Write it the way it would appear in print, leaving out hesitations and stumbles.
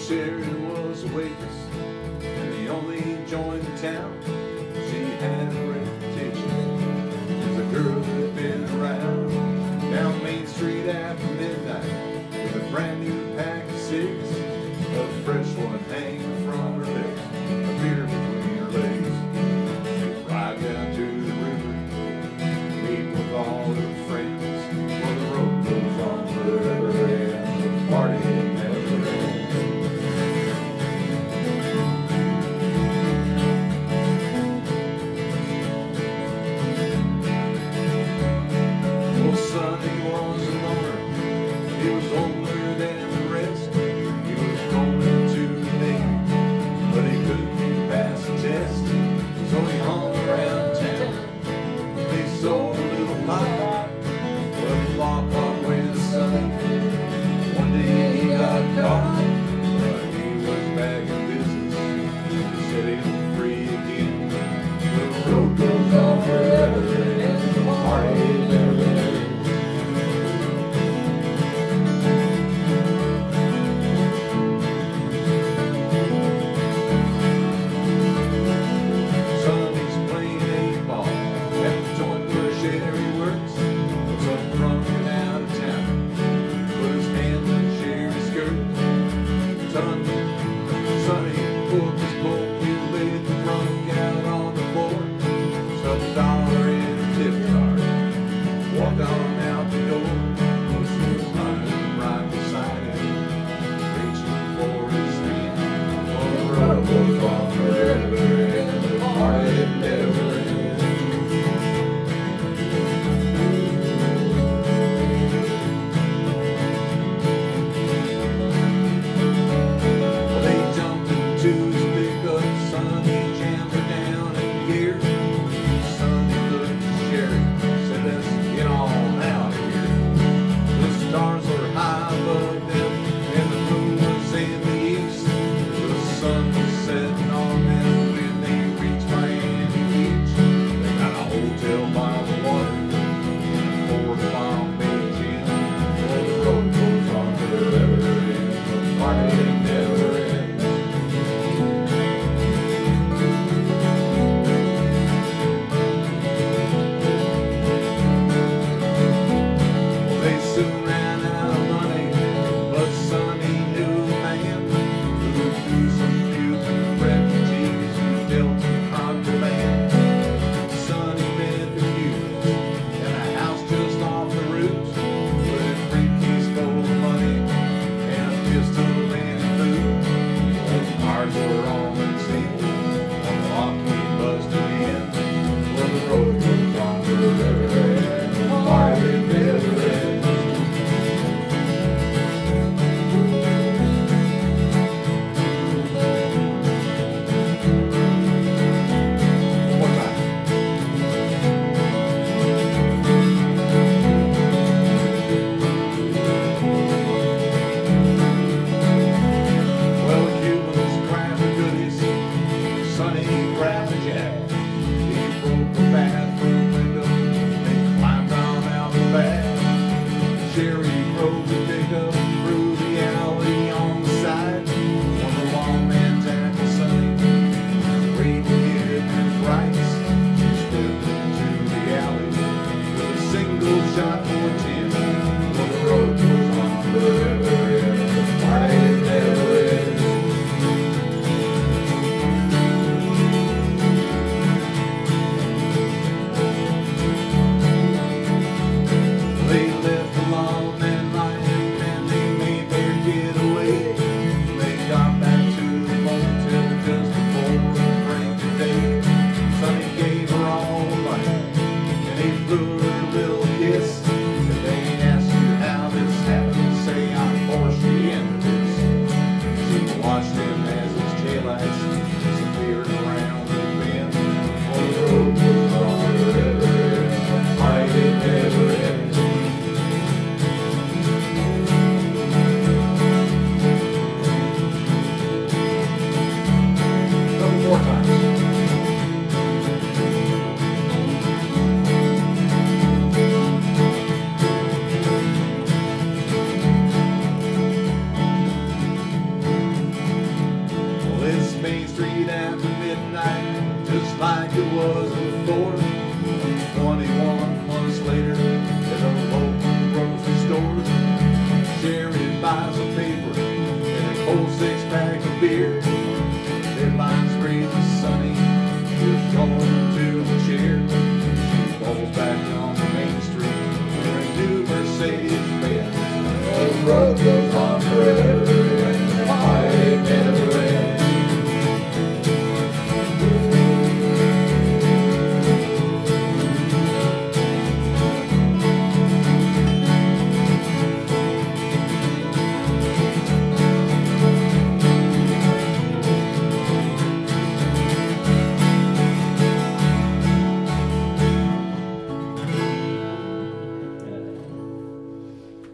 Sherry was a waitress and the only joint in town. She had a reputation as a girl that'd been around down Main Street after midnight with a brand new pack of cigs, a fresh one hanging from her lips, a beer between her legs. She'd ride down to the river, meet with all her friends, while the road goes on forever and the party never ends. Well, Sonny was a loner. He was older than the rest. He was going to the Navy, but he couldn't pass the test. So he hung around town. He sold a little pot, but Lockhart went Sonny. One day he got caught, but he was back in business, setting free again. The road goes on forever and the party never ends. Sonny's playing 8-ball at the joint where Sherry works. Some drunk and out of town put his hand in Sherry's skirt. Sonny pulled his coat, he laid the drunk out on the floor, stuffed a dollar in a tip jar, walked on